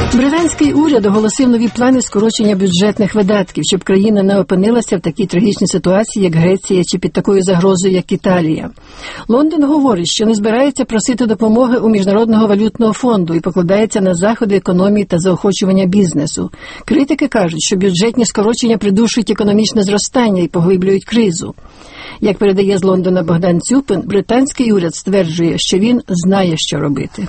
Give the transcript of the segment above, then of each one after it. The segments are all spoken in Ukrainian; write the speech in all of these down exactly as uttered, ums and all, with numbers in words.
Британський уряд оголосив нові плани скорочення бюджетних видатків, щоб країна не опинилася в такій трагічній ситуації, як Греція, чи під такою загрозою, як Італія. Лондон говорить, що не збирається просити допомоги у Міжнародного валютного фонду і покладається на заходи економії та заохочування бізнесу. Критики кажуть, що бюджетні скорочення придушують економічне зростання і поглиблюють кризу. Як передає з Лондона Богдан Цюпин, британський уряд стверджує, що він знає, що робити.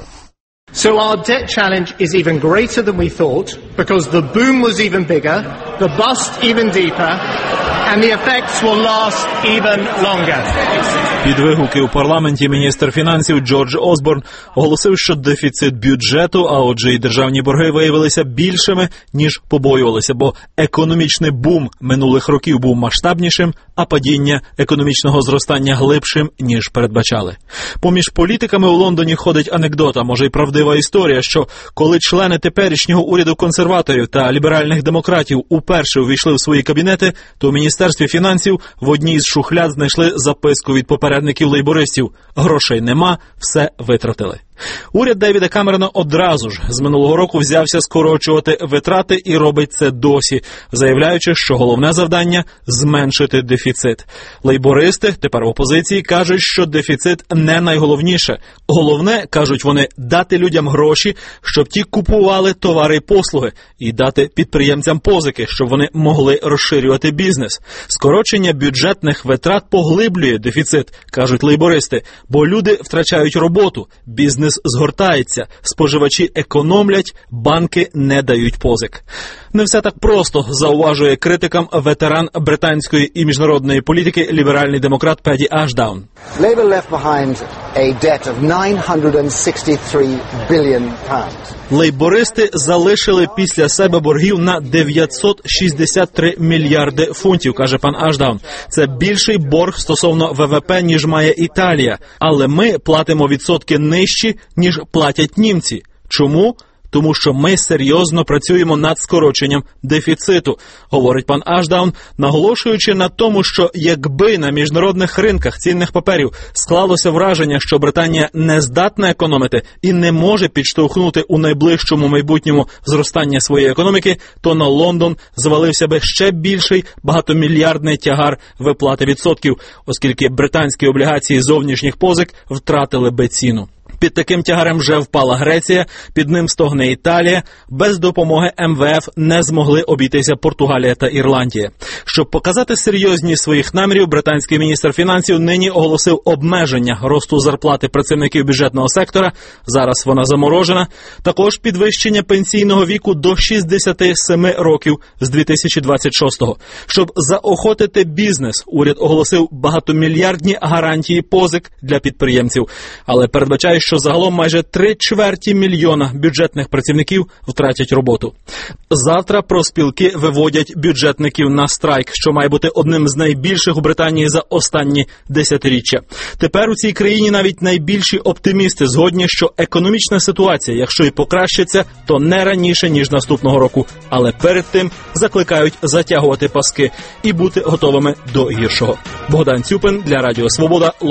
So our debt challenge is even greater than we thought, because the boom was even bigger, the bust even deeper, and the effects will last even longer. Під вигуки у парламенті міністр фінансів Джордж Осборн оголосив, що дефіцит бюджету, а отже і державні борги, виявилися більшими, ніж побоювалися, бо економічний бум минулих років був масштабнішим, а падіння економічного зростання глибшим, ніж передбачали. Поміж політиками у Лондоні ходить анекдот, а може й правдива історія, що коли члени теперішнього уряду консерваторів та ліберальних демократів уперше увійшли в свої кабінети, то у Міністерстві фінансів в одній з шухляд знайшли записку від попередників лейбористів: «Грошей нема, все витратили». Уряд Девіда Камерона одразу ж з минулого року взявся скорочувати витрати і робить це досі, заявляючи, що головне завдання – зменшити дефіцит. Лейбористи, тепер в опозиції, кажуть, що дефіцит не найголовніше. Головне, кажуть вони, дати людям гроші, щоб ті купували товари і послуги, і дати підприємцям позики, щоб вони могли розширювати бізнес. Скорочення бюджетних витрат поглиблює дефіцит, кажуть лейбористи, бо люди втрачають роботу, бізнес згортається, споживачі економлять, банки не дають позик. Не все так просто, зауважує критикам ветеран британської і міжнародної політики ліберальний демократ Педі Ашдаун. Labour left behind a debt of nine hundred sixty-three billion pounds. Лейбористи залишили після себе боргів на дев'ятсот шістдесят три мільярди фунтів, каже пан Ашдаун. Це більший борг стосовно ВВП, ніж має Італія. Але ми платимо відсотки нижчі, ніж платять німці. Чому? Тому що ми серйозно працюємо над скороченням дефіциту, говорить пан Ашдаун, наголошуючи на тому, що якби на міжнародних ринках цінних паперів склалося враження, що Британія не здатна економити і не може підштовхнути у найближчому майбутньому зростання своєї економіки, то на Лондон звалився би ще більший багатомільярдний тягар виплати відсотків, оскільки британські облігації зовнішніх позик втратили би ціну. Під таким тягарем вже впала Греція, під ним стогне Італія. Без допомоги ем ве еф не змогли обійтися Португалія та Ірландія. Щоб показати серйозність своїх намірів, британський міністр фінансів нині оголосив обмеження росту зарплати працівників бюджетного сектора. Зараз вона заморожена. Також підвищення пенсійного віку до шістдесяти семи років з дві тисячі двадцять шостого. Щоб заохотити бізнес, уряд оголосив багатомільярдні гарантії позик для підприємців. Але передбачає, що загалом майже три чверті мільйона бюджетних працівників втратять роботу. Завтра профспілки виводять бюджетників на страйк, що має бути одним з найбільших у Британії за останні десятиріччя. Тепер у цій країні навіть найбільші оптимісти згодні, що економічна ситуація, якщо і покращиться, то не раніше, ніж наступного року. Але перед тим закликають затягувати паски і бути готовими до гіршого. Богдан Цюпин для Радіо Свобода.